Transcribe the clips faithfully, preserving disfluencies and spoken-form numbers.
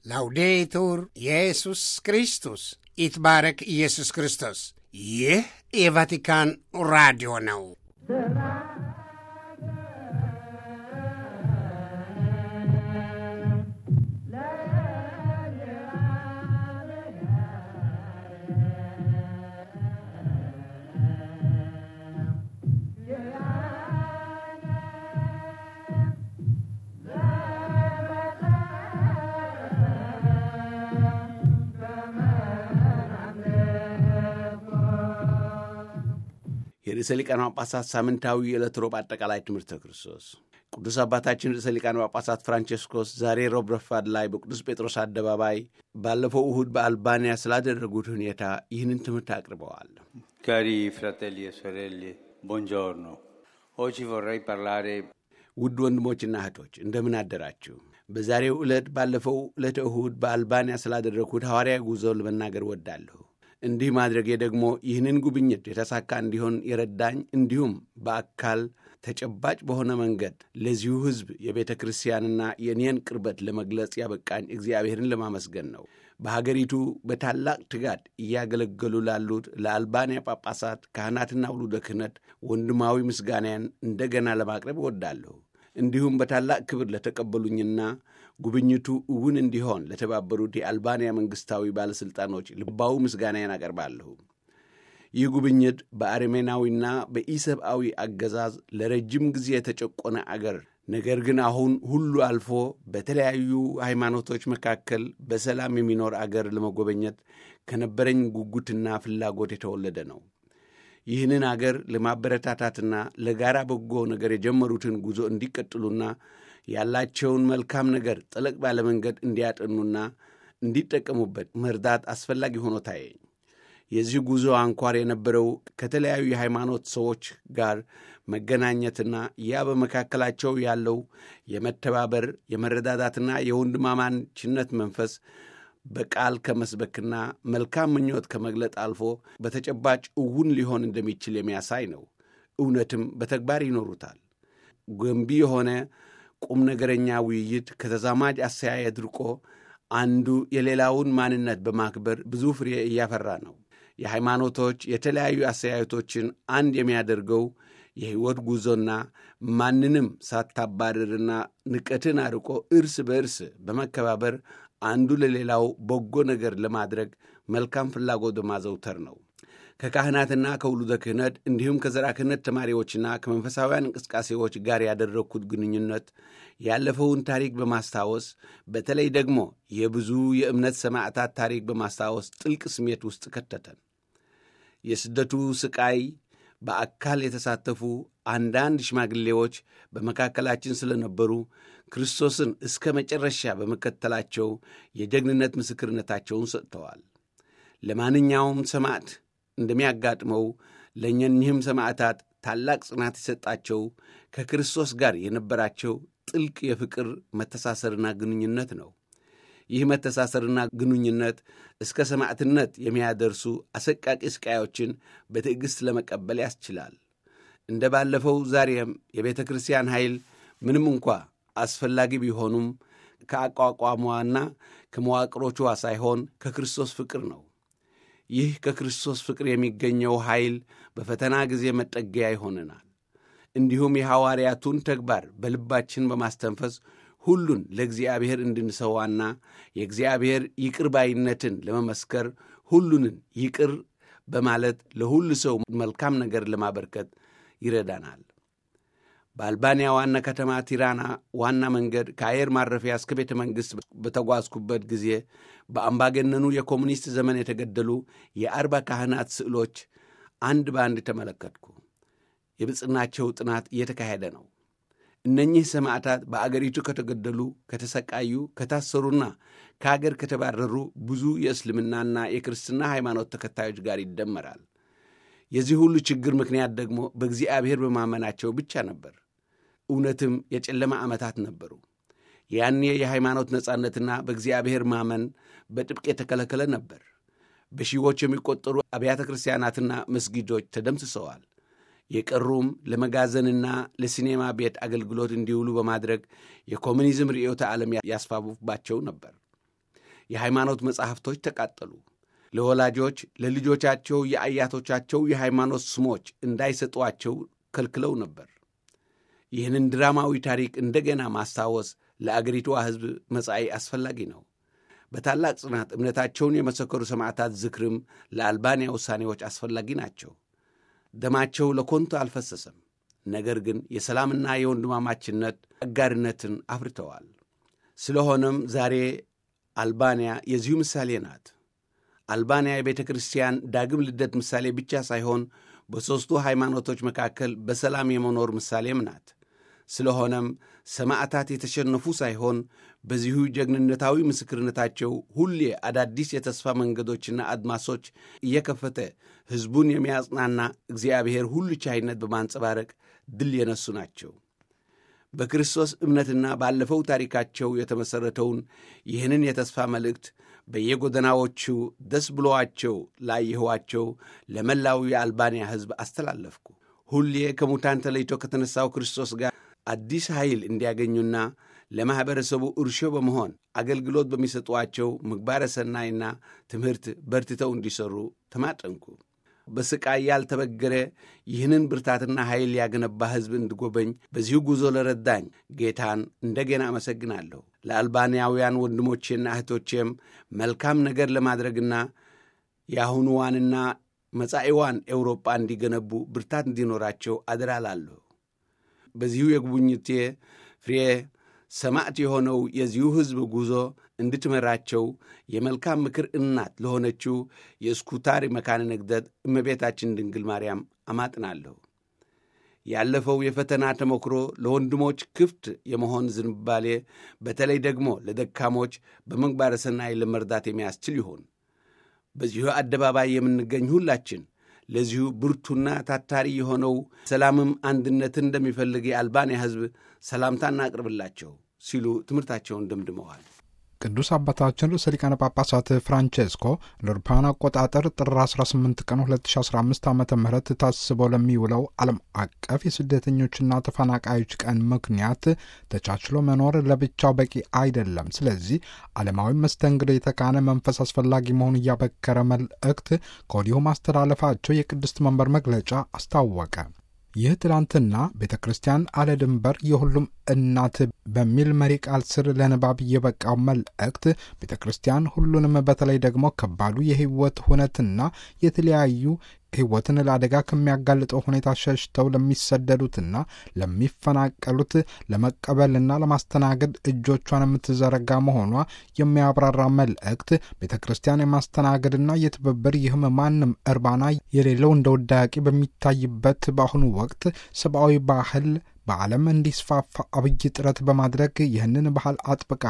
ላውዴቱር ኢየሱስ ክርስቶስ ይትባረክ ኢየሱስ ክርስቶስ። ይህ የቫቲካን ራዲዮ ነው። የርዕሰ ሊቃነ ጳጳሳት ሳምንታዊ የዕለት ሮብ አጠቃላይ ትምህርተ ክርስቶስ ቅዱስ አባታችን ርዕሰ ሊቃነ ጳጳሳት ፍራንቼስኮስ ዛሬ ሮብ ረፋድ ላይ በቅዱስ ጴጥሮስ አደባባይ ባለፈው እሁድ በአልባንያ ስላደረጉት ሁኔታ ይህንን ትምህርት አቅርበዋል። Cari fratelli e sorelle, buongiorno. Oggi vorrei parlare ውድ ወንድሞችና እህቶች እንደምን አደራችሁ? በዛሬው ዕለት ባለፈው ዕለተ እሁድ በአልባንያ ስላደረጉት ሐዋርያዊ ጉዞ ለመናገር ወዳለሁ። እንዲህ ማድረጌ ደግሞ ይህንን ጉብኝት የተሳካ እንዲሆን የረዳኝ እንዲሁም በአካል ተጨባጭ በሆነ መንገድ ለዚሁ ሕዝብ የቤተ ክርስቲያንና የኔን ቅርበት ለመግለጽ ያበቃኝ እግዚአብሔርን ለማመስገን ነው። በሀገሪቱ በታላቅ ትጋት እያገለገሉ ላሉት ለአልባንያ ጳጳሳት፣ ካህናትና ውሉደ ክህነት ወንድማዊ ምስጋናን እንደገና ለማቅረብ እወዳለሁ። እንዲሁም በታላቅ ክብር ለተቀበሉኝና ጉብኝቱ እውን እንዲሆን ለተባበሩት የአልባንያ መንግሥታዊ ባለሥልጣኖች ልባዊ ምስጋናን አቀርባለሁ። ይህ ጉብኝት በአርሜናዊና በኢሰብአዊ አገዛዝ ለረጅም ጊዜ የተጨቆነ አገር ነገር ግን አሁን ሁሉ አልፎ በተለያዩ ሃይማኖቶች መካከል በሰላም የሚኖር አገር ለመጎበኘት ከነበረኝ ጉጉትና ፍላጎት የተወለደ ነው። ይህንን አገር ለማበረታታትና ለጋራ በጎ ነገር የጀመሩትን ጉዞ እንዲቀጥሉና ያላቸውን መልካም ነገር ጠለቅ ባለ መንገድ እንዲያጠኑና እንዲጠቀሙበት መርዳት አስፈላጊ ሆኖ ታየኝ። የዚህ ጉዞ አንኳር የነበረው ከተለያዩ የሃይማኖት ሰዎች ጋር መገናኘትና ያ በመካከላቸው ያለው የመተባበር የመረዳዳትና የወንድማማችነት መንፈስ በቃል ከመስበክና መልካም ምኞት ከመግለጥ አልፎ በተጨባጭ እውን ሊሆን እንደሚችል የሚያሳይ ነው። እውነትም በተግባር ይኖሩታል። ገንቢ የሆነ ቁም ነገረኛ ውይይት ከተዛማጅ አስተያየት ርቆ አንዱ የሌላውን ማንነት በማክበር ብዙ ፍሬ እያፈራ ነው። የሃይማኖቶች የተለያዩ አስተያየቶችን አንድ የሚያደርገው የሕይወት ጉዞና ማንንም ሳታባርርና ንቀትን አርቆ እርስ በእርስ በመከባበር አንዱ ለሌላው በጎ ነገር ለማድረግ መልካም ፍላጎት በማዘውተር ነው። ከካህናትና ከውሉደ ክህነት እንዲሁም ከዘርዓ ክህነት ተማሪዎችና ከመንፈሳውያን እንቅስቃሴዎች ጋር ያደረግኩት ግንኙነት ያለፈውን ታሪክ በማስታወስ በተለይ ደግሞ የብዙ የእምነት ሰማዕታት ታሪክ በማስታወስ ጥልቅ ስሜት ውስጥ ከተተን። የስደቱ ስቃይ በአካል የተሳተፉ አንዳንድ ሽማግሌዎች በመካከላችን ስለነበሩ ክርስቶስን እስከ መጨረሻ በመከተላቸው የጀግንነት ምስክርነታቸውን ሰጥተዋል። ለማንኛውም ሰማዕት እንደሚያጋጥመው ለእኚህም ሰማዕታት ታላቅ ጽናት የሰጣቸው ከክርስቶስ ጋር የነበራቸው ጥልቅ የፍቅር መተሳሰርና ግንኙነት ነው። ይህ መተሳሰርና ግንኙነት እስከ ሰማዕትነት የሚያደርሱ አሰቃቂ ስቃዮችን በትዕግሥት ለመቀበል ያስችላል። እንደ ባለፈው ዛሬም የቤተ ክርስቲያን ኃይል ምንም እንኳ አስፈላጊ ቢሆኑም ከአቋቋሟና ከመዋቅሮቿ ሳይሆን ከክርስቶስ ፍቅር ነው። ይህ ከክርስቶስ ፍቅር የሚገኘው ኃይል በፈተና ጊዜ መጠገያ ይሆነናል። እንዲሁም የሐዋርያቱን ተግባር በልባችን በማስተንፈስ ሁሉን ለእግዚአብሔር እንድንሰዋና የእግዚአብሔር ይቅር ባይነትን ለመመስከር ሁሉንን ይቅር በማለት ለሁሉ ሰው መልካም ነገር ለማበርከት ይረዳናል። በአልባንያ ዋና ከተማ ቲራና ዋና መንገድ ከአየር ማረፊያ እስከ ቤተ መንግሥት በተጓዝኩበት ጊዜ በአምባገነኑ የኮሙኒስት ዘመን የተገደሉ የአርባ ካህናት ስዕሎች አንድ በአንድ ተመለከትኩ። የብጽናቸው ጥናት እየተካሄደ ነው። እነኚህ ሰማዕታት በአገሪቱ ከተገደሉ፣ ከተሰቃዩ፣ ከታሰሩና ከአገር ከተባረሩ ብዙ የእስልምናና የክርስትና ሃይማኖት ተከታዮች ጋር ይደመራል። የዚህ ሁሉ ችግር ምክንያት ደግሞ በእግዚአብሔር በማመናቸው ብቻ ነበር። እውነትም የጨለማ ዓመታት ነበሩ። ያኔ የሃይማኖት ነጻነትና በእግዚአብሔር ማመን በጥብቅ የተከለከለ ነበር። በሺዎች የሚቆጠሩ አብያተ ክርስቲያናትና መስጊዶች ተደምስሰዋል። የቀሩም ለመጋዘንና ለሲኔማ ቤት አገልግሎት እንዲውሉ በማድረግ የኮሙኒዝም ርዕዮተ ዓለም ያስፋፉባቸው ነበር። የሃይማኖት መጻሕፍቶች ተቃጠሉ። ለወላጆች ለልጆቻቸው የአያቶቻቸው የሃይማኖት ስሞች እንዳይሰጧቸው ከልክለው ነበር። ይህንን ድራማዊ ታሪክ እንደገና ማስታወስ ለአገሪቷ ሕዝብ መጻኢ አስፈላጊ ነው። በታላቅ ጽናት እምነታቸውን የመሰከሩ ሰማዕታት ዝክርም ለአልባንያ ውሳኔዎች አስፈላጊ ናቸው። ደማቸው ለኮንቱ አልፈሰሰም፣ ነገር ግን የሰላምና የወንድማማችነት አጋርነትን አፍርተዋል። ስለሆነም ዛሬ አልባንያ የዚሁ ምሳሌ ናት። አልባንያ የቤተ ክርስቲያን ዳግም ልደት ምሳሌ ብቻ ሳይሆን በሦስቱ ሃይማኖቶች መካከል በሰላም የመኖር ምሳሌም ናት። ስለሆነም ሰማዕታት የተሸነፉ ሳይሆን በዚሁ ጀግንነታዊ ምስክርነታቸው ሁሌ አዳዲስ የተስፋ መንገዶችና አድማሶች እየከፈተ ሕዝቡን የሚያጽናና እግዚአብሔር ሁሉ ቻይነት በማንጸባረቅ ድል የነሱ ናቸው። በክርስቶስ እምነትና ባለፈው ታሪካቸው የተመሠረተውን ይህንን የተስፋ መልእክት በየጎደናዎቹ ደስ ብሎአቸው ላየኋቸው ለመላው የአልባንያ ሕዝብ አስተላለፍኩ። ሁሌ ከሙታን ተለይቶ ከተነሳው ክርስቶስ ጋር አዲስ ኃይል እንዲያገኙና ለማኅበረሰቡ እርሾ በመሆን አገልግሎት በሚሰጧቸው ምግባረ ሰናይና ትምህርት በርትተው እንዲሠሩ ተማጠንኩ። በሥቃይ ያልተበገረ ይህንን ብርታትና ኃይል ያገነባ ሕዝብ እንድጎበኝ በዚሁ ጉዞ ለረዳኝ ጌታን እንደገና አመሰግናለሁ። ለአልባንያውያን ወንድሞቼና እህቶቼም መልካም ነገር ለማድረግና የአሁኑዋንና መጻኢዋን ኤውሮጳ እንዲገነቡ ብርታት እንዲኖራቸው አደራ እላለሁ። በዚሁ የጉብኝቴ ፍሬ ሰማዕት የሆነው የዚሁ ሕዝብ ጉዞ እንድትመራቸው የመልካም ምክር እናት ለሆነችው የእስኩታሪ መካነ ንግደት እመቤታችን ድንግል ማርያም አማጥናለሁ። ያለፈው የፈተና ተሞክሮ ለወንድሞች ክፍት የመሆን ዝንባሌ በተለይ ደግሞ ለደካሞች በምግባረ ሰናይ ለመርዳት የሚያስችል ይሆን። በዚሁ አደባባይ የምንገኝ ሁላችን ለዚሁ ብርቱና ታታሪ የሆነው ሰላምም አንድነትን እንደሚፈልግ የአልባንያ ሕዝብ ሰላምታ እናቅርብላቸው ሲሉ ትምህርታቸውን ደምድመዋል። ቅዱስ አባታችን ርዕሰ ሊቃነ ጳጳሳት ፍራንቼስኮ ለአውሮፓውያን አቆጣጠር ጥር አስራ ስምንት ቀን ሁለት ሺህ አስራ አምስት ዓመተ ምህረት ታስቦ ለሚውለው ዓለም አቀፍ የስደተኞችና ተፈናቃዮች ቀን ምክንያት ተቻችሎ መኖር ለብቻው በቂ አይደለም፣ ስለዚህ ዓለማዊ መስተንግዶ የተካነ መንፈስ አስፈላጊ መሆኑን እያበከረ መልእክት ከወዲሁ ማስተላለፋቸው የቅድስት መንበር መግለጫ አስታወቀ። ይህ ትላንትና ቤተ ክርስቲያን አለ ድንበር የሁሉም እናት በሚል መሪ ቃል ስር ለንባብ የበቃው መልእክት ቤተ ክርስቲያን ሁሉንም በተለይ ደግሞ ከባዱ የሕይወት ሁነትና የተለያዩ ሕይወትን ለአደጋ ከሚያጋልጠው ሁኔታ ሸሽተው ለሚሰደዱትና ለሚፈናቀሉት ለመቀበልና ለማስተናገድ እጆቿን የምትዘረጋ መሆኗ የሚያብራራ መልእክት ቤተ ክርስቲያን የማስተናገድና የትብብር ይህም ማንም እርባና የሌለው እንደ ውዳቂ በሚታይበት በአሁኑ ወቅት ሰብአዊ ባህል በዓለም እንዲስፋፋ አብይ ጥረት በማድረግ ይህንን ባህል አጥብቃ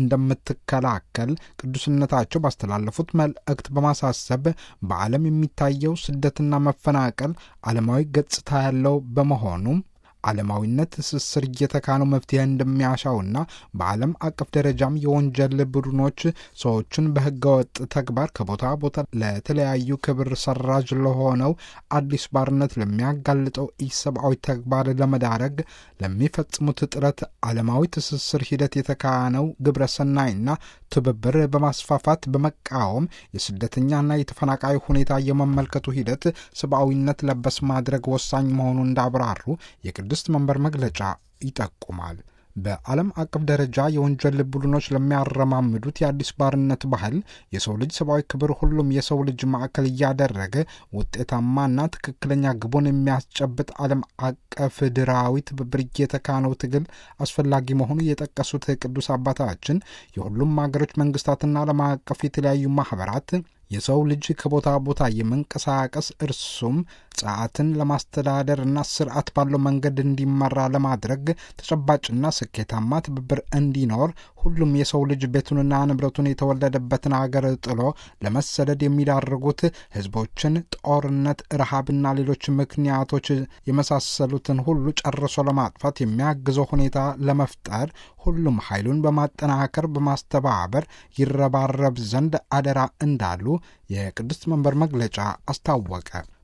እንደምትከላከል ቅዱስነታቸው ባስተላለፉት መልእክት በማሳሰብ በዓለም የሚታየው ስደትና መፈናቀል ዓለማዊ ገጽታ ያለው በመሆኑም ዓለማዊነት ትስስር እየተካነው መፍትሄ እንደሚያሻውና በዓለም አቀፍ ደረጃም የወንጀል ቡድኖች ሰዎችን በሕገወጥ ተግባር ከቦታ ቦታ ለተለያዩ ክብር ሰራጅ ለሆነው አዲስ ባርነት ለሚያጋልጠው ኢሰብአዊ ተግባር ለመዳረግ ለሚፈጽሙት ጥረት ዓለማዊ ትስስር ሂደት የተካነው ግብረ ሰናይና ትብብር በማስፋፋት በመቃወም የስደተኛና የተፈናቃይ ሁኔታ የመመልከቱ ሂደት ሰብአዊነት ለበስ ማድረግ ወሳኝ መሆኑን እንዳብራሩ የቅድስት መንበር መግለጫ ይጠቁማል። በዓለም አቀፍ ደረጃ የወንጀል ቡድኖች ለሚያረማምዱት የአዲስ ባርነት ባህል የሰው ልጅ ሰብአዊ ክብር ሁሉም የሰው ልጅ ማዕከል እያደረገ ውጤታማና ትክክለኛ ግቡን የሚያስጨብጥ ዓለም አቀፍ ድራዊ ትብብር የተካነው ትግል አስፈላጊ መሆኑ የጠቀሱት ቅዱስ አባታችን የሁሉም ሀገሮች መንግስታትና ዓለም አቀፍ የተለያዩ ማህበራት የሰው ልጅ ከቦታ ቦታ የመንቀሳቀስ እርሱም ጸዓትን ለማስተዳደርና ስርዓት ባለው መንገድ እንዲመራ ለማድረግ ተጨባጭና ስኬታማ ትብብር እንዲኖር ሁሉም የሰው ልጅ ቤቱንና ንብረቱን የተወለደበትን አገር ጥሎ ለመሰደድ የሚዳርጉት ህዝቦችን ጦርነት፣ ረሃብና ሌሎች ምክንያቶች የመሳሰሉትን ሁሉ ጨርሶ ለማጥፋት የሚያግዘው ሁኔታ ለመፍጠር ሁሉም ኃይሉን በማጠናከር በማስተባበር ይረባረብ ዘንድ አደራ እንዳሉ የቅድስት መንበር መግለጫ አስታወቀ።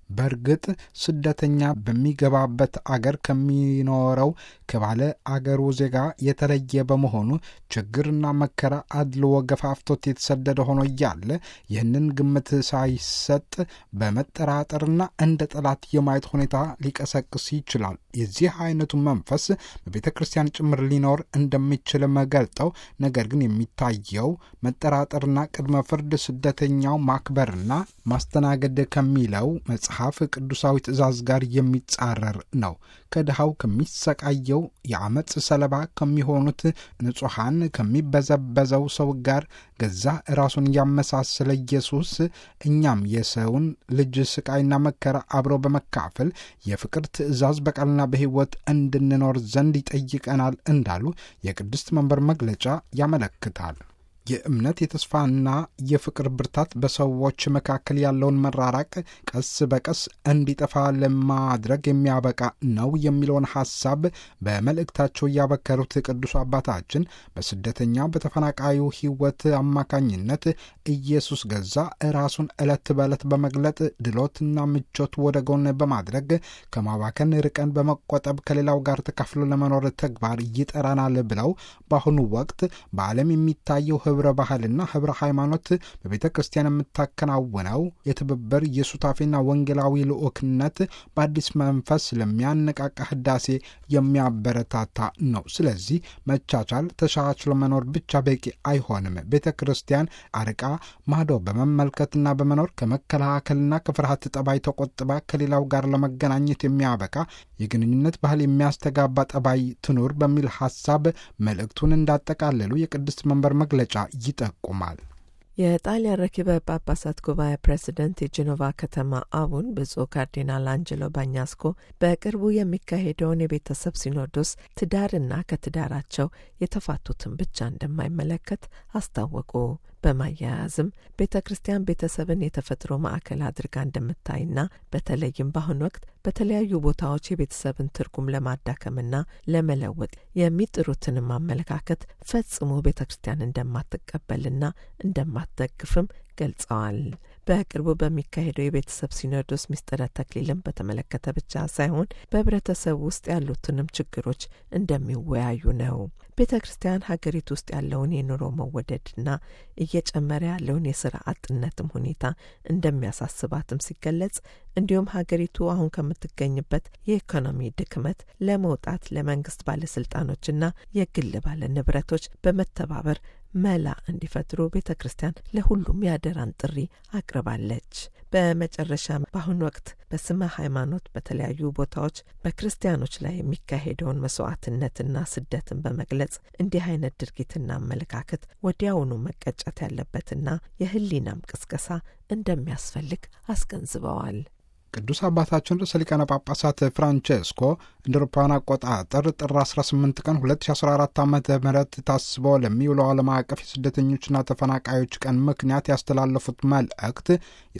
በእርግጥ ስደተኛ በሚገባበት አገር ከሚኖረው ከባለ አገሩ ዜጋ የተለየ በመሆኑ ችግርና መከራ አድልዎ ገፋፍቶት የተሰደደ ሆኖ እያለ ይህንን ግምት ሳይሰጥ በመጠራጠርና እንደ ጠላት የማየት ሁኔታ ሊቀሰቅስ ይችላል። የዚህ አይነቱ መንፈስ በቤተ ክርስቲያን ጭምር ሊኖር እንደሚችልም ገልጠው፣ ነገር ግን የሚታየው መጠራጠርና ቅድመ ፍርድ ስደተኛው ማክበርና ማስተናገድ ከሚለው መጽሐፍ ቅዱሳዊ ትእዛዝ ጋር የሚጻረር ነው። ከድሃው ከሚሰቃየው የአመፅ ሰለባ ከሚሆኑት ንጹሐን ከሚበዘበዘው ሰው ጋር ገዛ ራሱን ያመሳሰለ ኢየሱስ እኛም የሰውን ልጅ ስቃይና መከራ አብሮ በመካፈል የፍቅር ትእዛዝ በቃልና በሕይወት እንድንኖር ዘንድ ይጠይቀናል እንዳሉ የቅድስት መንበር መግለጫ ያመለክታል። የእምነት የተስፋና የፍቅር ብርታት በሰዎች መካከል ያለውን መራራቅ ቀስ በቀስ እንዲጠፋ ለማድረግ የሚያበቃ ነው የሚለውን ሐሳብ በመልእክታቸው ያበከሩት ቅዱስ አባታችን በስደተኛ በተፈናቃዩ ሕይወት አማካኝነት ኢየሱስ ገዛ ራሱን ዕለት በዕለት በመግለጥ ድሎትና ምቾት ወደ ጎን በማድረግ ከማባከን ርቀን በመቆጠብ ከሌላው ጋር ተካፍሎ ለመኖር ተግባር ይጠራናል ብለው በአሁኑ ወቅት በዓለም የሚታየው ህብረ ባህልና ህብረ ሃይማኖት በቤተ ክርስቲያን የምታከናውነው የትብብር የሱታፌና ወንጌላዊ ልዑክነት በአዲስ መንፈስ ለሚያነቃቃ ህዳሴ የሚያበረታታ ነው። ስለዚህ መቻቻል፣ ተሻችሎ መኖር ብቻ በቂ አይሆንም። ቤተ ክርስቲያን አርቃ ማዶ በመመልከትና በመኖር ከመከላከልና ከፍርሃት ጠባይ ተቆጥባ ከሌላው ጋር ለመገናኘት የሚያበቃ የግንኙነት ባህል የሚያስተጋባ ጠባይ ትኑር በሚል ሐሳብ መልእክቱን እንዳጠቃለሉ የቅድስት መንበር መግለጫ ይጠቁማል። የጣሊያን ረኪበ ጳጳሳት ጉባኤ ፕሬዚደንት የጄኖቫ ከተማ አቡን ብፁዕ ካርዲናል አንጀሎ ባኛስኮ በቅርቡ የሚካሄደውን የቤተሰብ ሲኖዶስ ትዳርና ከትዳራቸው የተፋቱትን ብቻ እንደማይመለከት አስታወቁ። በማያያዝም ቤተ ክርስቲያን ቤተሰብን የተፈጥሮ ማዕከል አድርጋ እንደምታይና በተለይም በአሁኑ ወቅት በተለያዩ ቦታዎች የቤተሰብን ትርጉም ለማዳከምና ለመለወጥ የሚጥሩትንም አመለካከት ፈጽሞ ቤተ ክርስቲያን እንደማትቀበልና እንደማትደግፍም ገልጸዋል። በቅርቡ በሚካሄደው የቤተሰብ ሲኖዶስ ምስጢረ ተክሊልን በተመለከተ ብቻ ሳይሆን በህብረተሰብ ውስጥ ያሉትንም ችግሮች እንደሚወያዩ ነው። ቤተ ክርስቲያን ሀገሪቱ ውስጥ ያለውን የኑሮ መወደድና እየጨመረ ያለውን የስራ አጥነትም ሁኔታ እንደሚያሳስባትም ሲገለጽ፣ እንዲሁም ሀገሪቱ አሁን ከምትገኝበት የኢኮኖሚ ድክመት ለመውጣት ለመንግስት ባለስልጣኖችና የግል ባለ ንብረቶች በመተባበር መላ እንዲፈጥሩ ቤተ ክርስቲያን ለሁሉም ያደራን ጥሪ አቅርባለች። በመጨረሻም በአሁኑ ወቅት በስመ ሃይማኖት በተለያዩ ቦታዎች በክርስቲያኖች ላይ የሚካሄደውን መስዋዕትነትና ስደትን በመግለጽ እንዲህ አይነት ድርጊትና አመለካከት ወዲያውኑ መቀጨት ያለበትና የህሊናም ቅስቀሳ እንደሚያስፈልግ አስገንዝበዋል። ቅዱስ አባታችን ርዕሰ ሊቃነ ጳጳሳት ፍራንቼስኮ እንደ አውሮፓውያን አቆጣጠር ጥር አስራ ስምንት ቀን ሁለት ሺ አስራ አራት ዓመተ ምህረት ታስቦ ለሚውለው ዓለም አቀፍ የስደተኞችና ተፈናቃዮች ቀን ምክንያት ያስተላለፉት መልእክት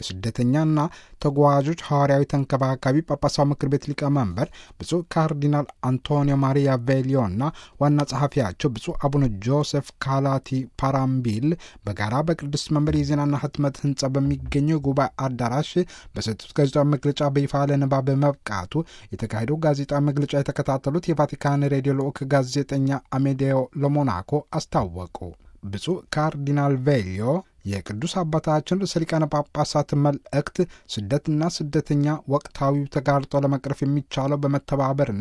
የስደተኛና ተጓዦች ሐዋርያዊ ተንከባካቢ ጳጳሳዊ ምክር ቤት ሊቀመንበር ብፁዕ ካርዲናል አንቶኒዮ ማሪያ ቬሊዮና ዋና ጸሐፊያቸው ብፁዕ አቡነ ጆሴፍ ካላቲ ፓራምቢል በጋራ በቅድስት መንበር የዜናና ህትመት ህንጻ በሚገኘው ጉባኤ አዳራሽ በሰጡት ጋዜጣዊ መግለጫ በይፋ ለንባብ መብቃቱ የተካሄደው ጋዜጣዊ መግለጫ የተከታተሉት የቫቲካን ሬዲዮ ልዑክ ጋዜጠኛ አሜዴዮ ለሞናኮ አስታወቁ። ብፁዕ ካርዲናል ቬሊዮ የቅዱስ አባታችን ርዕሰ ሊቃነ ጳጳሳት መልእክት ስደትና ስደተኛ ወቅታዊ ተጋርጦ ለመቅረፍ የሚቻለው በመተባበርና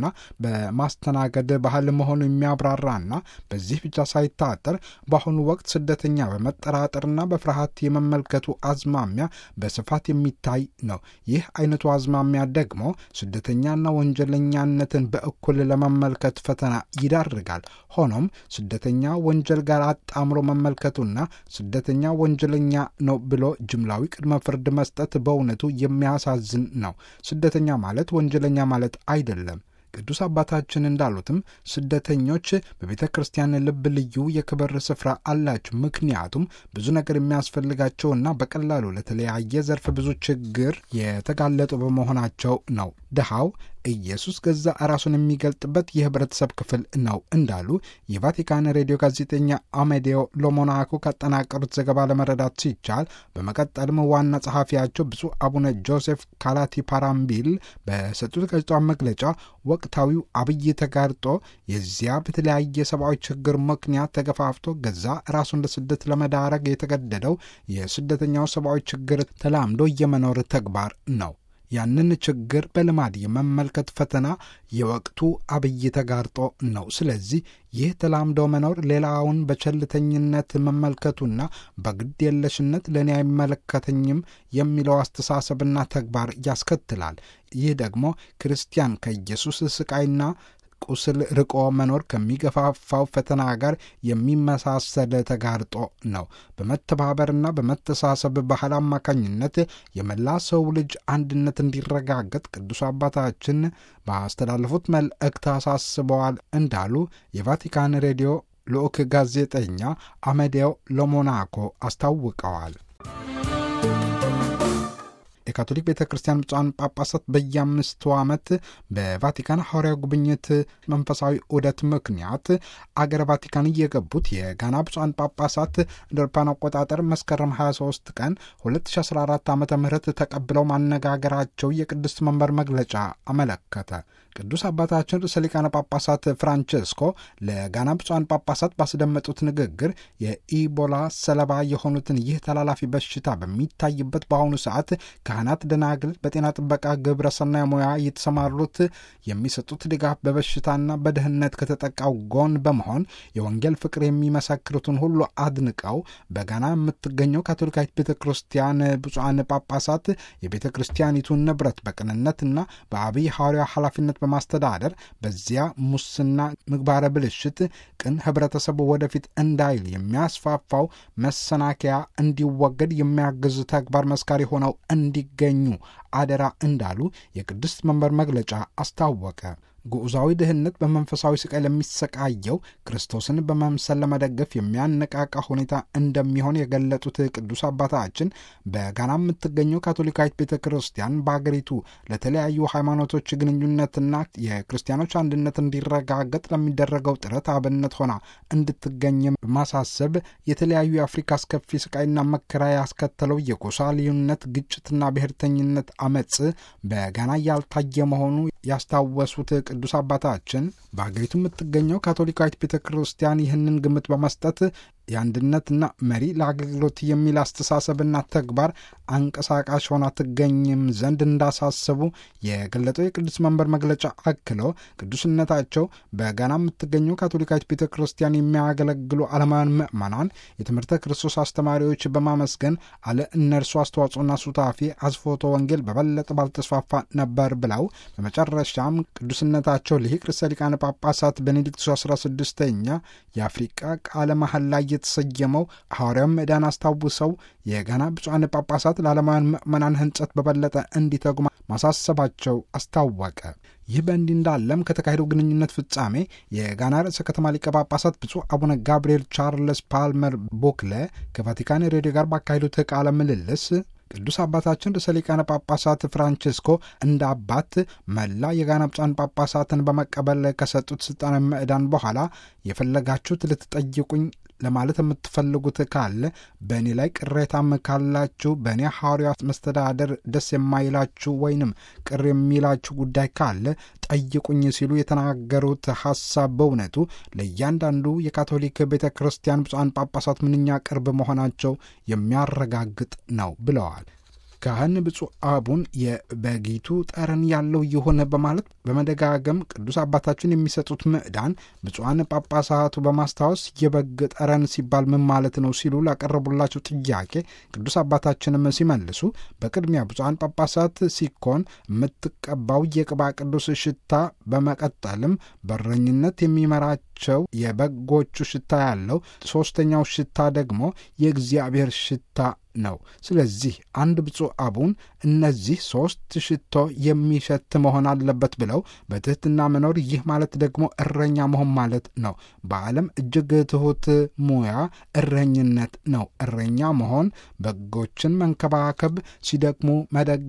በማስተናገድ ባህል መሆኑ የሚያብራራና በዚህ ብቻ ሳይታጠር በአሁኑ ወቅት ስደተኛ በመጠራጠርና በፍርሃት የመመልከቱ አዝማሚያ በስፋት የሚታይ ነው። ይህ አይነቱ አዝማሚያ ደግሞ ስደተኛና ወንጀለኛነትን በእኩል ለመመልከት ፈተና ይዳርጋል። ሆኖም ስደተኛ ወንጀል ጋር አጣምሮ መመልከቱና ስደተኛ ወንጀለኛ ነው ብሎ ጅምላዊ ቅድመ ፍርድ መስጠት በእውነቱ የሚያሳዝን ነው። ስደተኛ ማለት ወንጀለኛ ማለት አይደለም። ቅዱስ አባታችን እንዳሉትም ስደተኞች በቤተ ክርስቲያን ልብ ልዩ የክብር ስፍራ አላቸው። ምክንያቱም ብዙ ነገር የሚያስፈልጋቸውና በቀላሉ ለተለያየ ዘርፍ ብዙ ችግር የተጋለጡ በመሆናቸው ነው። ድሃው ኢየሱስ ገዛ ራሱን የሚገልጥበት የህብረተሰብ ክፍል ነው እንዳሉ የቫቲካን ሬዲዮ ጋዜጠኛ አሜዴዮ ሎሞናኮ ካጠናቀሩት ዘገባ ለመረዳት ሲቻል፣ በመቀጠልም ዋና ጸሐፊያቸው ብፁዕ አቡነ ጆሴፍ ካላቲ ፓራምቢል በሰጡት ጋዜጣዊ መግለጫ ወቅታዊው አብይ ተጋርጦ የዚያ በተለያየ ሰብአዊ ችግር ምክንያት ተገፋፍቶ ገዛ ራሱን ለስደት ለመዳረግ የተገደደው የስደተኛው ሰብአዊ ችግር ተላምዶ የመኖር ተግባር ነው። ያንን ችግር በልማድ የመመልከት ፈተና የወቅቱ አብይ ተጋርጦ ነው። ስለዚህ ይህ ተላምዶ መኖር ሌላውን በቸልተኝነት መመልከቱና በግድ የለሽነት ለእኔ አይመለከተኝም የሚለው አስተሳሰብና ተግባር ያስከትላል። ይህ ደግሞ ክርስቲያን ከኢየሱስ ስቃይና ቁስል ርቆ መኖር ከሚገፋፋው ፈተና ጋር የሚመሳሰል ተጋርጦ ነው። በመተባበርና በመተሳሰብ ባህል አማካኝነት የመላ ሰው ልጅ አንድነት እንዲረጋገጥ ቅዱስ አባታችን ባስተላለፉት መልእክት አሳስበዋል እንዳሉ የቫቲካን ሬዲዮ ልዑክ ጋዜጠኛ አሜዴዮ ሎሞናኮ አስታውቀዋል። የካቶሊክ ቤተ ክርስቲያን ብፁዓን ጳጳሳት በየአምስቱ ዓመት በቫቲካን ሐዋርያዊ ጉብኝት መንፈሳዊ ዑደት ምክንያት አገረ ቫቲካን እየገቡት የጋና ብፁዓን ጳጳሳት እንደ አውሮፓውያን አቆጣጠር መስከረም ሃያ ሦስት ቀን ሁለት ሺህ አስራ አራት ዓመተ ምህረት ተቀብለው ማነጋገራቸው የቅድስት መንበር መግለጫ አመለከተ። ቅዱስ አባታችን ርዕሰ ሊቃነ ጳጳሳት ፍራንቼስኮ ለጋና ብፁዓን ጳጳሳት ባስደመጡት ንግግር የኢቦላ ሰለባ የሆኑትን ይህ ተላላፊ በሽታ በሚታይበት በአሁኑ ሰዓት ካህናት፣ ደናግል በጤና ጥበቃ ግብረ ሰናይ ሙያ የተሰማሩት የሚሰጡት ድጋፍ በበሽታና በድህነት ከተጠቃው ጎን በመሆን የወንጌል ፍቅር የሚመሰክሩትን ሁሉ አድንቀው በጋና የምትገኘው ካቶሊካዊት ቤተ ክርስቲያን ብፁዓን ጳጳሳት የቤተ ክርስቲያኒቱን ንብረት በቅንነትና በአብይ ሐዋርያዊ ኃላፊነት በማስተዳደር በዚያ ሙስና፣ ምግባረ ብልሽት ቅን ህብረተሰቡ ወደፊት እንዳይል የሚያስፋፋው መሰናከያ እንዲወገድ የሚያግዝ ተግባር መስካሪ ሆነው እንዲገኙ አደራ እንዳሉ የቅድስት መንበር መግለጫ አስታወቀ። ጉዑዛዊ ድህነት በመንፈሳዊ ስቃይ ለሚሰቃየው ክርስቶስን በመምሰል ለመደገፍ የሚያነቃቃ ሁኔታ እንደሚሆን የገለጡት ቅዱስ አባታችን በጋና የምትገኘው ካቶሊካዊት ቤተ ክርስቲያን በአገሪቱ ለተለያዩ ሃይማኖቶች ግንኙነትና የክርስቲያኖች አንድነት እንዲረጋገጥ ለሚደረገው ጥረት አብነት ሆና እንድትገኝ በማሳሰብ የተለያዩ የአፍሪካ አስከፊ ስቃይና መከራ ያስከተለው የጎሳ ልዩነት፣ ግጭትና ብሔርተኝነት አመፅ በጋና ያልታየ መሆኑ ያስታወሱት ቅዱስ አባታችን በአገሪቱ የምትገኘው ካቶሊካዊት ቤተ ክርስቲያን ይህንን ግምት በመስጠት የአንድነትና መሪ ለአገልግሎት የሚል አስተሳሰብና ተግባር አንቀሳቃሽ ሆና ትገኝም ዘንድ እንዳሳሰቡ የገለጠው የቅዱስ መንበር መግለጫ አክሎ ቅዱስነታቸው በጋና የምትገኘው ካቶሊካዊት ቤተ ክርስቲያን የሚያገለግሉ ዓለማውያን ምዕመናን የትምህርተ ክርስቶስ አስተማሪዎች በማመስገን አለ እነርሱ አስተዋጽኦና ሱታፊ አስፎቶ ወንጌል በበለጠ ባልተስፋፋ ነበር ብለው በመጨረሻም ቅዱስነታቸው ሊቅ ርዕሰ ሊቃነ ጳጳሳት ቤኔዲክቱስ አስራ ስድስተኛ የአፍሪቃ ቃለ መሐላ የተሰየመው ሐዋርያዊ ምዕዳን አስታውሰው የጋና ብፁዓን ጳጳሳት ለዓለማውያን ምዕመናን ሕንጸት በበለጠ እንዲተጉ ማሳሰባቸው አስታወቀ። ይህ በእንዲህ እንዳለም ከተካሄደው ግንኙነት ፍጻሜ የጋና ርዕሰ ከተማ ሊቀ ጳጳሳት ብፁዕ አቡነ ጋብርኤል ቻርልስ ፓልመር ቦክለ ከቫቲካን ሬዲዮ ጋር ባካሄዱት ቃለ ምልልስ ቅዱስ አባታችን ርዕሰ ሊቃነ ጳጳሳት ፍራንቼስኮ እንደ አባት መላ የጋና ብፁዓን ጳጳሳትን በመቀበል ከሰጡት ስልጣነ ምዕዳን በኋላ የፈለጋችሁት ልትጠይቁኝ ለማለት የምትፈልጉት ካለ በእኔ ላይ ቅሬታም ካላችሁ በእኔ ሐዋርያዊ መስተዳደር ደስ የማይላችሁ ወይንም ቅር የሚላችሁ ጉዳይ ካለ ጠይቁኝ ሲሉ የተናገሩት ሐሳብ በእውነቱ ለእያንዳንዱ የካቶሊክ ቤተ ክርስቲያን ብፁዓን ጳጳሳት ምንኛ ቅርብ መሆናቸው የሚያረጋግጥ ነው ብለዋል። ካህን ብፁዕ አቡን የበጊቱ ጠረን ያለው የሆነ በማለት በመደጋገም ቅዱስ አባታችን የሚሰጡት ምዕዳን ብፁዓን ጳጳሳቱ በማስታወስ የበግ ጠረን ሲባል ምን ማለት ነው ሲሉ ላቀረቡላቸው ጥያቄ ቅዱስ አባታችንም ሲመልሱ በቅድሚያ ብፁዓን ጳጳሳት ሲኮን የምትቀባው የቅባ ቅዱስ ሽታ፣ በመቀጠልም በረኝነት የሚመራቸው የበጎቹ ሽታ ያለው፣ ሦስተኛው ሽታ ደግሞ የእግዚአብሔር ሽታ ነው። ስለዚህ አንድ ብፁዕ አቡን እነዚህ ሶስት ሽቶ የሚሸት መሆን አለበት ብለው በትህትና መኖር፣ ይህ ማለት ደግሞ እረኛ መሆን ማለት ነው። በዓለም እጅግ ትሑት ሙያ እረኝነት ነው። እረኛ መሆን በጎችን መንከባከብ፣ ሲደክሙ መደገፍ፣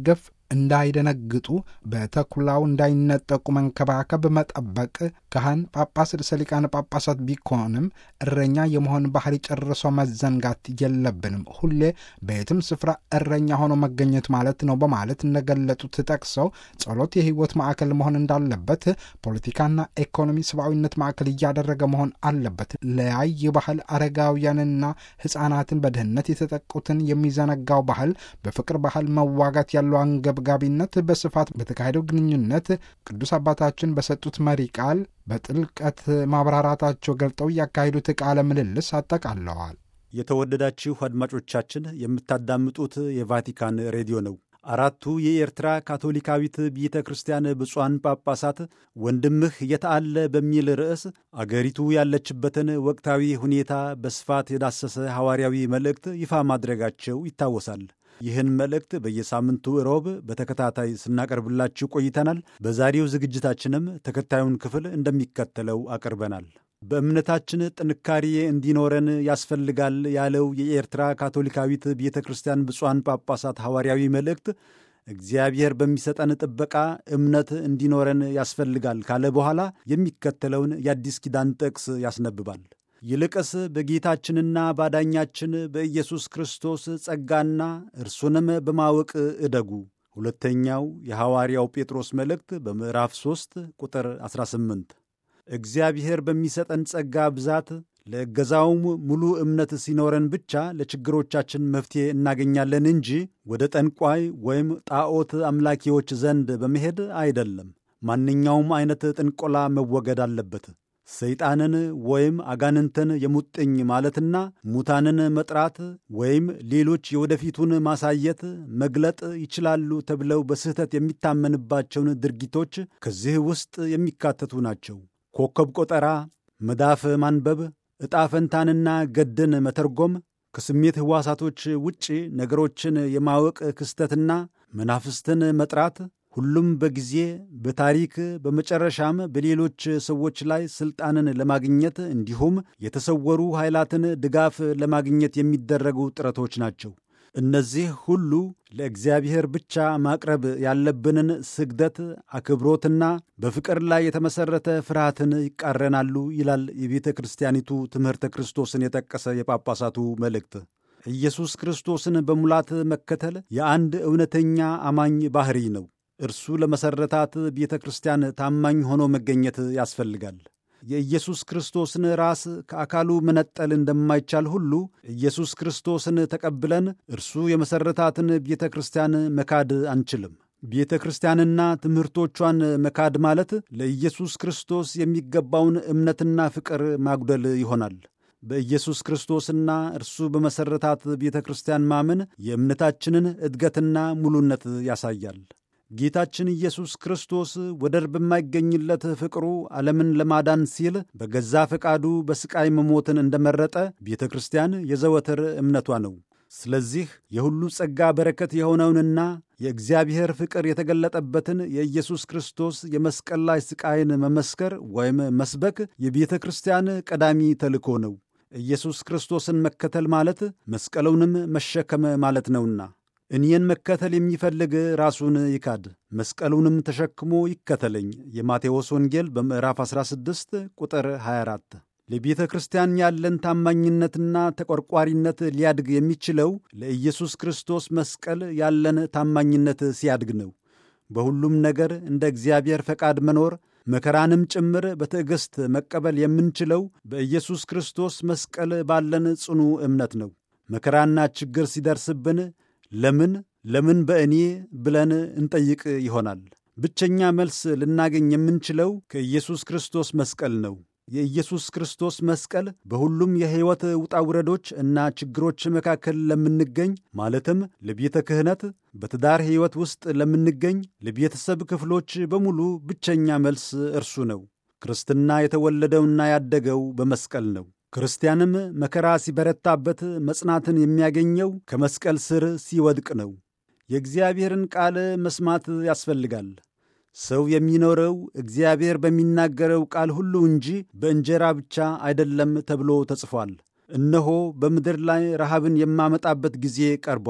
እንዳይደነግጡ በተኩላው እንዳይነጠቁ መንከባከብ፣ መጠበቅ ካህን ጳጳስ ርዕሰ ሊቃነ ጳጳሳት ቢኮንም እረኛ የመሆን ባህሪ ጨርሶ መዘንጋት የለብንም። ሁሌ በየትም ስፍራ እረኛ ሆኖ መገኘት ማለት ነው በማለት እንደገለጡት ጠቅሰው ጸሎት የሕይወት ማዕከል መሆን እንዳለበት፣ ፖለቲካና ኢኮኖሚ ሰብአዊነት ማዕከል እያደረገ መሆን አለበት። ለያይ ባህል አረጋውያንና ሕፃናትን በድህነት የተጠቁትን የሚዘነጋው ባህል በፍቅር ባህል መዋጋት ያለው አንገብጋቢነት በስፋት በተካሄደው ግንኙነት ቅዱስ አባታችን በሰጡት መሪ ቃል በጥልቀት ማብራራታቸው ገልጠው ያካሄዱት ቃለ ምልልስ አጠቃለዋል። የተወደዳችሁ አድማጮቻችን የምታዳምጡት የቫቲካን ሬዲዮ ነው። አራቱ የኤርትራ ካቶሊካዊት ቤተ ክርስቲያን ብፁዓን ጳጳሳት ወንድምህ የት አለ በሚል ርዕስ አገሪቱ ያለችበትን ወቅታዊ ሁኔታ በስፋት የዳሰሰ ሐዋርያዊ መልእክት ይፋ ማድረጋቸው ይታወሳል። ይህን መልእክት በየሳምንቱ ሮብ በተከታታይ ስናቀርብላችሁ ቆይተናል። በዛሬው ዝግጅታችንም ተከታዩን ክፍል እንደሚከተለው አቅርበናል። በእምነታችን ጥንካሬ እንዲኖረን ያስፈልጋል ያለው የኤርትራ ካቶሊካዊት ቤተ ክርስቲያን ብፁዓን ጳጳሳት ሐዋርያዊ መልእክት እግዚአብሔር በሚሰጠን ጥበቃ እምነት እንዲኖረን ያስፈልጋል ካለ በኋላ የሚከተለውን የአዲስ ኪዳን ጥቅስ ያስነብባል። ይልቅስ በጌታችንና ባዳኛችን በኢየሱስ ክርስቶስ ጸጋና እርሱንም በማወቅ እደጉ። ሁለተኛው የሐዋርያው ጴጥሮስ መልእክት በምዕራፍ ሦስት ቁጥር አሥራ ስምንት እግዚአብሔር በሚሰጠን ጸጋ ብዛት ለእገዛውም ሙሉ እምነት ሲኖረን ብቻ ለችግሮቻችን መፍትሔ እናገኛለን እንጂ ወደ ጠንቋይ ወይም ጣዖት አምላኪዎች ዘንድ በመሄድ አይደለም። ማንኛውም አይነት ጥንቆላ መወገድ አለበት። ሰይጣንን ወይም አጋንንትን የሙጥኝ ማለትና ሙታንን መጥራት ወይም ሌሎች የወደፊቱን ማሳየት መግለጥ ይችላሉ ተብለው በስህተት የሚታመንባቸውን ድርጊቶች ከዚህ ውስጥ የሚካተቱ ናቸው። ኮከብ ቆጠራ፣ መዳፍ ማንበብ፣ ዕጣ ፈንታንና ገድን መተርጎም፣ ከስሜት ሕዋሳቶች ውጪ ነገሮችን የማወቅ ክስተትና መናፍስትን መጥራት፣ ሁሉም በጊዜ በታሪክ በመጨረሻም በሌሎች ሰዎች ላይ ሥልጣንን ለማግኘት እንዲሁም የተሰወሩ ኃይላትን ድጋፍ ለማግኘት የሚደረጉ ጥረቶች ናቸው። እነዚህ ሁሉ ለእግዚአብሔር ብቻ ማቅረብ ያለብንን ስግደት፣ አክብሮትና በፍቅር ላይ የተመሠረተ ፍርሃትን ይቃረናሉ ይላል የቤተ ክርስቲያኒቱ ትምህርተ ክርስቶስን የጠቀሰ የጳጳሳቱ መልእክት። ኢየሱስ ክርስቶስን በሙላት መከተል የአንድ እውነተኛ አማኝ ባሕሪ ነው። እርሱ ለመሠረታት ቤተ ክርስቲያን ታማኝ ሆኖ መገኘት ያስፈልጋል። የኢየሱስ ክርስቶስን ራስ ከአካሉ መነጠል እንደማይቻል ሁሉ ኢየሱስ ክርስቶስን ተቀብለን እርሱ የመሠረታትን ቤተ ክርስቲያን መካድ አንችልም። ቤተ ክርስቲያንና ትምህርቶቿን መካድ ማለት ለኢየሱስ ክርስቶስ የሚገባውን እምነትና ፍቅር ማጉደል ይሆናል። በኢየሱስ ክርስቶስና እርሱ በመሠረታት ቤተ ክርስቲያን ማመን የእምነታችንን ዕድገትና ሙሉነት ያሳያል። ጌታችን ኢየሱስ ክርስቶስ ወደር በማይገኝለት ፍቅሩ ዓለምን ለማዳን ሲል በገዛ ፈቃዱ በሥቃይ መሞትን እንደመረጠ ቤተ ክርስቲያን የዘወትር እምነቷ ነው። ስለዚህ የሁሉ ጸጋ በረከት የሆነውንና የእግዚአብሔር ፍቅር የተገለጠበትን የኢየሱስ ክርስቶስ የመስቀል ላይ ሥቃይን መመስከር ወይም መስበክ የቤተ ክርስቲያን ቀዳሚ ተልእኮ ነው። ኢየሱስ ክርስቶስን መከተል ማለት መስቀሉንም መሸከም ማለት ነውና እኔን መከተል የሚፈልግ ራሱን ይካድ፣ መስቀሉንም ተሸክሞ ይከተለኝ። የማቴዎስ ወንጌል በምዕራፍ አሥራ ስድስት ቁጥር ሃያ አራት። ለቤተ ክርስቲያን ያለን ታማኝነትና ተቆርቋሪነት ሊያድግ የሚችለው ለኢየሱስ ክርስቶስ መስቀል ያለን ታማኝነት ሲያድግ ነው። በሁሉም ነገር እንደ እግዚአብሔር ፈቃድ መኖር፣ መከራንም ጭምር በትዕግሥት መቀበል የምንችለው በኢየሱስ ክርስቶስ መስቀል ባለን ጽኑ እምነት ነው። መከራና ችግር ሲደርስብን ለምን ለምን በእኔ ብለን እንጠይቅ ይሆናል። ብቸኛ መልስ ልናገኝ የምንችለው ከኢየሱስ ክርስቶስ መስቀል ነው። የኢየሱስ ክርስቶስ መስቀል በሁሉም የሕይወት ውጣውረዶች እና ችግሮች መካከል ለምንገኝ ማለትም ለቤተ ክህነት፣ በትዳር ሕይወት ውስጥ ለምንገኝ ለቤተሰብ ክፍሎች በሙሉ ብቸኛ መልስ እርሱ ነው። ክርስትና የተወለደውና ያደገው በመስቀል ነው። ክርስቲያንም መከራ ሲበረታበት መጽናትን የሚያገኘው ከመስቀል ስር ሲወድቅ ነው። የእግዚአብሔርን ቃል መስማት ያስፈልጋል። ሰው የሚኖረው እግዚአብሔር በሚናገረው ቃል ሁሉ እንጂ በእንጀራ ብቻ አይደለም ተብሎ ተጽፏል። እነሆ በምድር ላይ ረሃብን የማመጣበት ጊዜ ቀርቧል።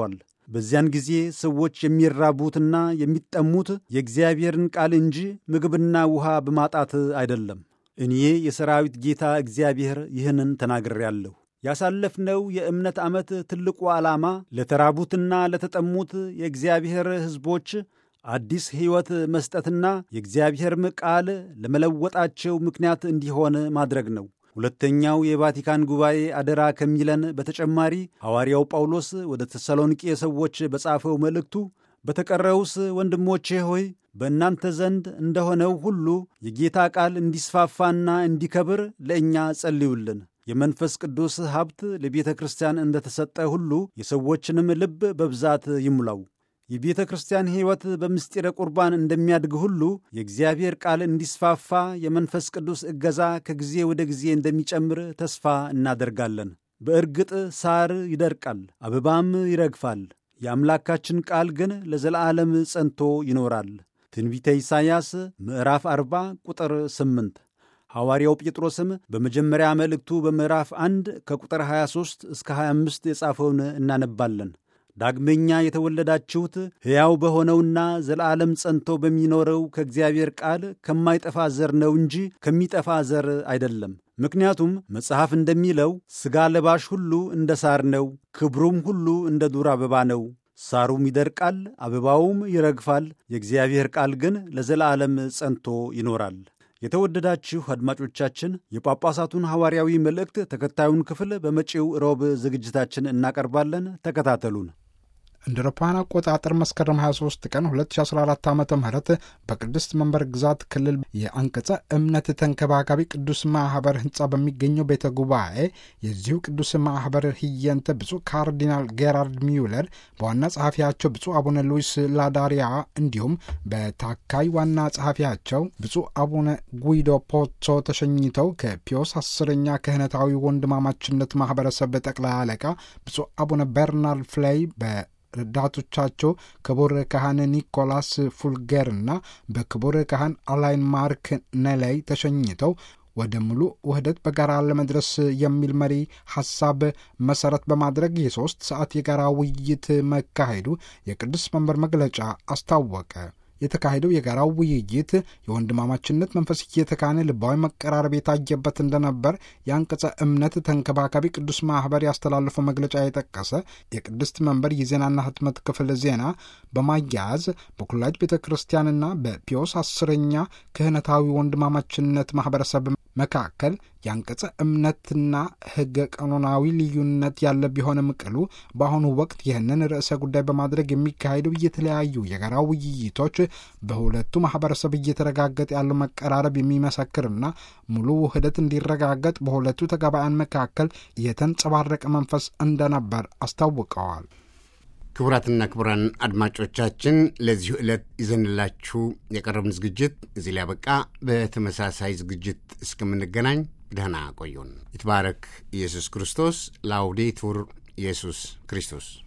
በዚያን ጊዜ ሰዎች የሚራቡትና የሚጠሙት የእግዚአብሔርን ቃል እንጂ ምግብና ውሃ በማጣት አይደለም። እኔ የሰራዊት ጌታ እግዚአብሔር ይህንን ተናግሬአለሁ። ያሳለፍነው የእምነት ዓመት ትልቁ ዓላማ ለተራቡትና ለተጠሙት የእግዚአብሔር ሕዝቦች አዲስ ሕይወት መስጠትና የእግዚአብሔርም ቃል ለመለወጣቸው ምክንያት እንዲሆን ማድረግ ነው። ሁለተኛው የቫቲካን ጉባኤ አደራ ከሚለን በተጨማሪ ሐዋርያው ጳውሎስ ወደ ተሰሎንቄ ሰዎች በጻፈው መልእክቱ በተቀረውስ ወንድሞቼ ሆይ በእናንተ ዘንድ እንደሆነው ሁሉ የጌታ ቃል እንዲስፋፋና እንዲከብር ለእኛ ጸልዩልን። የመንፈስ ቅዱስ ሀብት ለቤተ ክርስቲያን እንደተሰጠ ሁሉ የሰዎችንም ልብ በብዛት ይሙላው። የቤተ ክርስቲያን ሕይወት በምስጢረ ቁርባን እንደሚያድግ ሁሉ የእግዚአብሔር ቃል እንዲስፋፋ የመንፈስ ቅዱስ እገዛ ከጊዜ ወደ ጊዜ እንደሚጨምር ተስፋ እናደርጋለን። በእርግጥ ሳር ይደርቃል፣ አበባም ይረግፋል፣ የአምላካችን ቃል ግን ለዘላለም ጸንቶ ይኖራል። ትንቢተ ኢሳይያስ ምዕራፍ አርባ ቁጥር ስምንት። ሐዋርያው ጴጥሮስም በመጀመሪያ መልእክቱ በምዕራፍ አንድ ከቁጥር ሀያ ሦስት እስከ ሀያ አምስት የጻፈውን እናነባለን። ዳግመኛ የተወለዳችሁት ሕያው በሆነውና ዘላለም ጸንቶ በሚኖረው ከእግዚአብሔር ቃል ከማይጠፋ ዘር ነው እንጂ ከሚጠፋ ዘር አይደለም። ምክንያቱም መጽሐፍ እንደሚለው ሥጋ ለባሽ ሁሉ እንደ ሳር ነው፣ ክብሩም ሁሉ እንደ ዱር አበባ ነው። ሳሩም ይደርቃል፣ አበባውም ይረግፋል፣ የእግዚአብሔር ቃል ግን ለዘላለም ጸንቶ ይኖራል። የተወደዳችሁ አድማጮቻችን የጳጳሳቱን ሐዋርያዊ መልእክት ተከታዩን ክፍል በመጪው ሮብ ዝግጅታችን እናቀርባለን። ተከታተሉን። እንደ አውሮፓውያን አቆጣጠር መስከረም ሀያ ሦስት ቀን ሁለት ሺህ አስራ አራት ዓመተ ምህረት በቅድስት መንበር ግዛት ክልል የአንቀጸ እምነት ተንከባካቢ ቅዱስ ማኅበር ሕንጻ በሚገኘው ቤተ ጉባኤ የዚሁ ቅዱስ ማኅበር ህየንተ ብፁዕ ካርዲናል ጌራርድ ሚውለር በዋና ጸሐፊያቸው ብፁዕ አቡነ ሉዊስ ላዳሪያ እንዲሁም በታካይ ዋና ጸሐፊያቸው ብፁዕ አቡነ ጉይዶ ፖዞ ተሸኝተው ከፒዮስ አስረኛ ክህነታዊ ወንድማማችነት ማኅበረሰብ ጠቅላይ አለቃ ብፁዕ አቡነ በርናርድ ፍሌይ በ ረዳቶቻቸው ክቡር ካህን ኒኮላስ ፉልጌርና በክቡር ካህን አላይን ማርክ ነላይ ተሸኝተው ወደ ሙሉ ውህደት በጋራ ለመድረስ የሚል መሪ ሐሳብ መሠረት በማድረግ የሦስት ሰዓት የጋራ ውይይት መካሄዱ የቅዱስ መንበር መግለጫ አስታወቀ። የተካሄደው የጋራው ውይይት የወንድማማችነት መንፈስ እየተካነ ልባዊ መቀራረብ የታየበት እንደነበር የአንቀጸ እምነት ተንከባካቢ ቅዱስ ማኅበር ያስተላለፈው መግለጫ የጠቀሰ የቅድስት መንበር የዜናና ህትመት ክፍል ዜና በማያያዝ በኩላጅ ቤተ ክርስቲያንና በፒዮስ አስረኛ ክህነታዊ ወንድማማችነት ማኅበረሰብ መካከል የአንቀጸ እምነትና ሕገ ቀኖናዊ ልዩነት ያለ ቢሆንም ቅሉ በአሁኑ ወቅት ይህንን ርዕሰ ጉዳይ በማድረግ የሚካሄዱ የተለያዩ የጋራ ውይይቶች በሁለቱ ማኅበረሰብ እየተረጋገጠ ያለው መቀራረብ የሚመሰክርና ሙሉ ውህደት እንዲረጋገጥ በሁለቱ ተጋባያን መካከል የተንጸባረቀ መንፈስ እንደነበር አስታውቀዋል። ክቡራትና ክቡራን አድማጮቻችን ለዚሁ ዕለት ይዘንላችሁ የቀረብን ዝግጅት እዚህ ላይ ያበቃ። በተመሳሳይ ዝግጅት እስከምንገናኝ ደህና ቆዩን። ይትባረክ ኢየሱስ ክርስቶስ። ላውዴቱር ኢየሱስ ክርስቶስ